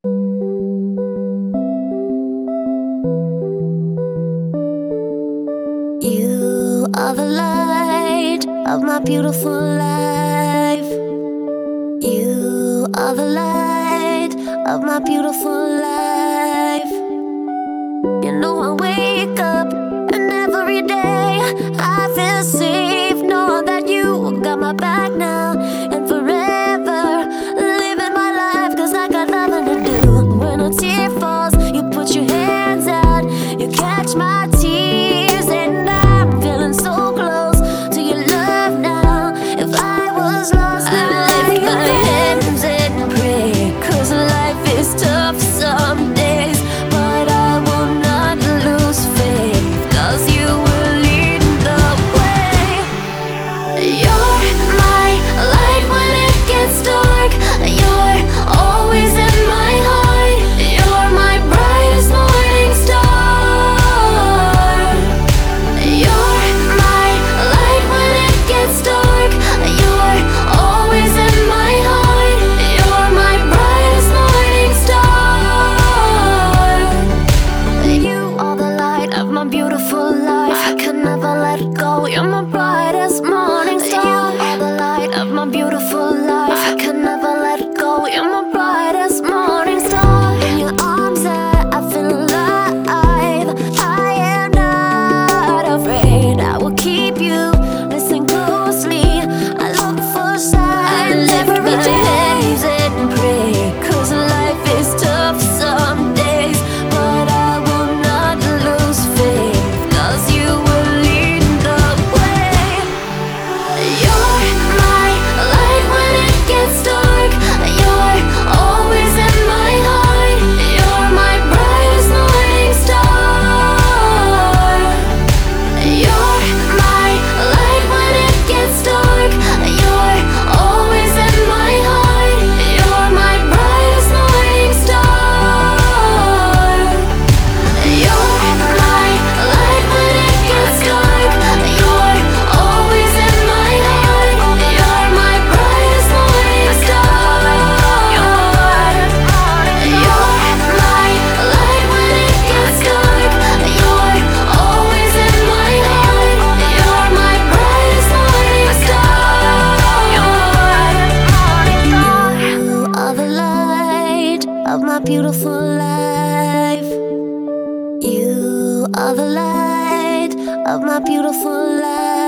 You are the light of my beautiful life. You are the light of my beautiful life. You know I wake up and every day I feel safe knowing that you got my back now and forever living my life, 'cause I got nothing to do. When a tear falls, you put your hands out, you catch my tears, and I'm feeling so close to your love now. If I was lost, I'd lift my hands and pray, 'cause life is tough some days, but I will not lose faith, 'cause you will lead the way. You're my light when it gets dark. You're always in my heart. You're my brightest morning star. You're my light when it gets dark. You're always in my heart. You're my brightest morning star. You are the light of my beautiful life. I can never let it go. You're my brightest morning star. You are the light of my beautiful life. I can never let it go. You're my brightest morning star. In your arms I feel alive. I am not afraid. I will keep you. Listen closely. I look for signs. I lift my hands and pray, 'cause life is tough some days, but I will not lose faith, 'cause you will lead the way. You're my light when it gets dark. You're always in my heart. You're my brightest morning star. You're my light when it gets dark. You're always in my heart. You're my brightest morning star. You're my light when it gets dark. You're always in my heart. You're my brightest morning star. You're my light when it gets dark. You're always in my heart. You're my brightest morning star. You are the light of my beautiful life. You are the light of my beautiful life.